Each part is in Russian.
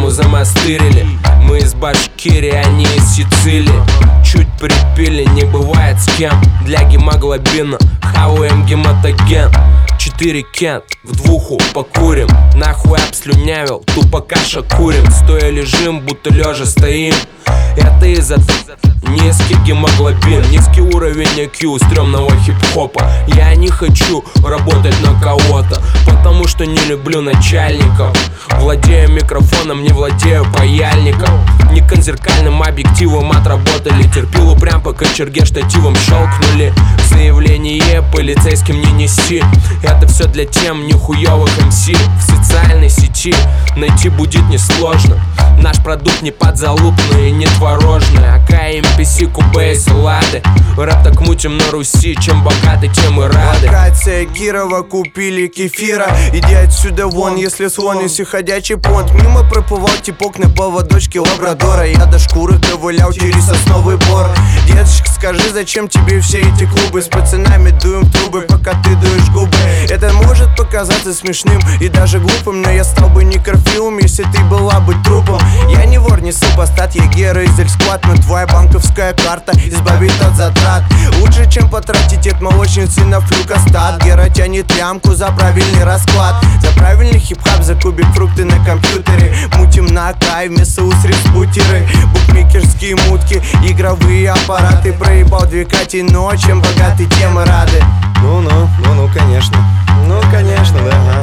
тему замастырили. Мы из Башкирии, они из Сицилии. Чуть припили, не бывает с кем. Для гемоглобина хаваем гематоген. 4 кент, в двуху покурим. Нахуй обслюнявил, тупо каша курим. Стоя лежим, будто лежа стоим. Это из-за низкий гемоглобин, низкий уровень IQ стрёмного хип-хопа. Я не хочу работать на кого-то, потому что не люблю начальников. Владею микрофоном, не владею паяльником. Не конзеркальным объективом отработали. Терпил упрям, пока кочерге штативом щелкнули. Заявление полицейским не неси. Это все для тем нихуёвых МС. В социальной сети найти будет несложно. Наш продукт не подзалупный и не творожный. АК, МПС, Кубейс, Лады. Рэп так мутим на Руси. Чем богаты, тем и рады. Локация Кирова, купили кефира. Иди отсюда вон, если слон, если ходячий понт. Мимо проплывал типок на поводочке лабрадора. Я до шкуры ковылял через сосновый бор. Деточка, скажи, зачем тебе все эти клубы? С пацанами дуем в трубы, пока ты дуешь губы. Это может показаться смешным и даже глупым, но я стал бы некрофилом, если ты была бы трупом. Я не вор, не супостат, я гера из Эльсквад. Но твоя банковская карта избавит от затрат. Лучше, чем потратить от молочницы на флюкостат. Гера тянет лямку за правильный расклад. За правильный хип-хап, за кубик фрукты на компьютере. Мутим на кайф, вместо устриц бутеры. Букмекерские мутки, игровые аппараты. Проебал 2 Кати, но чем богаты, тем и рады. Ну, конечно. Ну, конечно, да.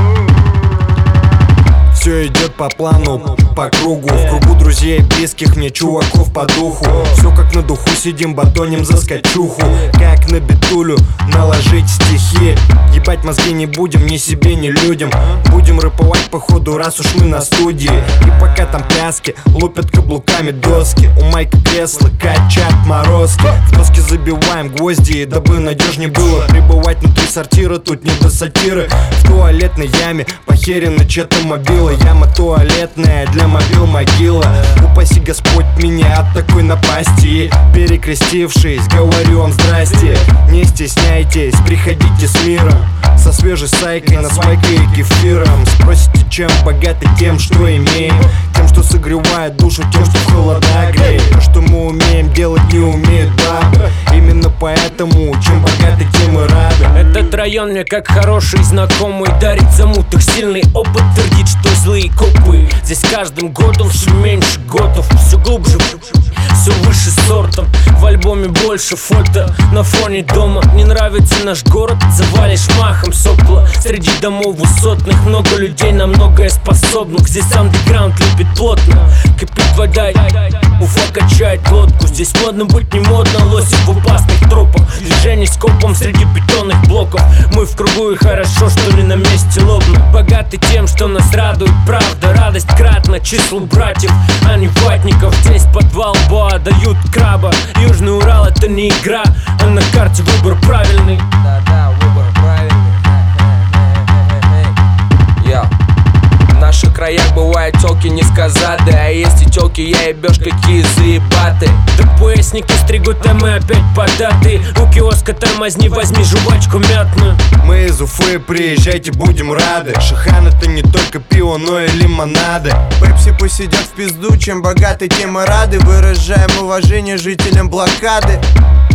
Все идет по плану, по кругу. В кругу друзей, близких мне чуваков по духу. Все как на духу, сидим, батоним за скачуху. Как на битулю наложить стихи. Ебать мозги не будем, ни себе, ни людям. Будем рэповать походу, раз уж мы на студии. И пока там пляски, лупят каблуками доски. У майка кресла качат морозки. В доски забиваем гвозди, дабы надежнее было пребывать внутри сортира, тут не до сатиры. В туалетной яме похерено чья-то мобила. Яма туалетная, для мобил могила. Упаси Господь меня от такой напасти. Перекрестившись, говорю вам здрасте. Не стесняйтесь, приходите с миром. Со свежей сайкой, насвайкой и кефиром. Спросите, чем богаты, тем, что имеем. Тем, что согревает душу, тем, что в холода греет. То, что мы умеем делать, не умеют бабы. Именно поэтому, чем богаты, тем и рады. Этот район мне как хороший знакомый дарит замутых сильный опыт. Твердит, что злые копы. Здесь каждым годом все меньше готов. Все глубже, все выше сортом. В альбоме больше фото на фоне дома. Не нравится наш город, завалишь махом сопла. Среди домов высотных много людей на многое способных. Здесь андеграунд любит плотно. Кипит вода, Уфа качает лодку. Здесь модно быть не модно, лосит в опасных тропах. Движение скопом среди бетонных блоков. Мы в кругу и хорошо, что не на месте лобно. Богаты тем, что нас радует правда. Радость кратна числу братьев, а не ватников. Здесь подвал Боа дают краба. Южный Урал это не игра, а на карте выбор правильный. Да, выбор правильный. В наших краях бывают тёлки несказады. А есть и тёлки, я ебёшь, какие заебаты. ДПСники стригут, а мы опять податы. У киоска тормозни, возьми жвачку мятную. Мы из Уфы, приезжайте, будем рады. Шихан это не только пиво, но и лимонады. Пепси посидят в пизду, чем богаты, тем и рады. Выражаем уважение жителям блокады.